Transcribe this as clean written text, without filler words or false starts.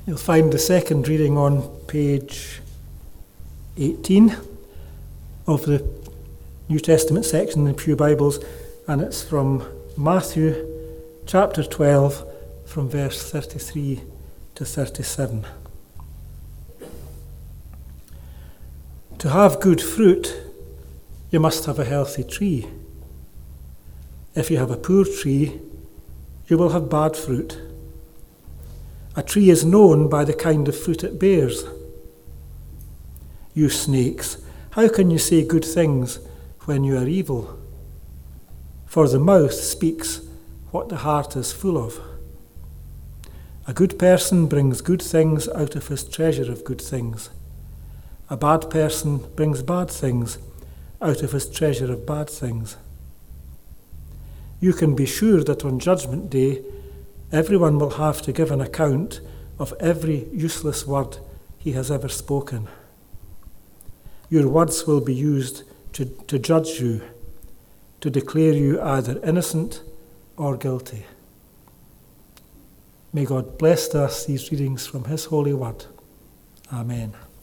You'll find the second reading on page 18 of the New Testament section in the Pew Bibles, and it's from Matthew chapter 12 from verse 33 to 37. To have good fruit, you must have a healthy tree. If you have a poor tree, you will have bad fruit. A tree is known by the kind of fruit it bears. You snakes, how can you say good things when you are evil? For the mouth speaks what the heart is full of. A good person brings good things out of his treasure of good things. A bad person brings bad things out of his treasure of bad things. You can be sure that on Judgment Day, everyone will have to give an account of every useless word he has ever spoken. Your words will be used to judge you, to declare you either innocent or guilty. May God bless to us these readings from His holy word. Amen.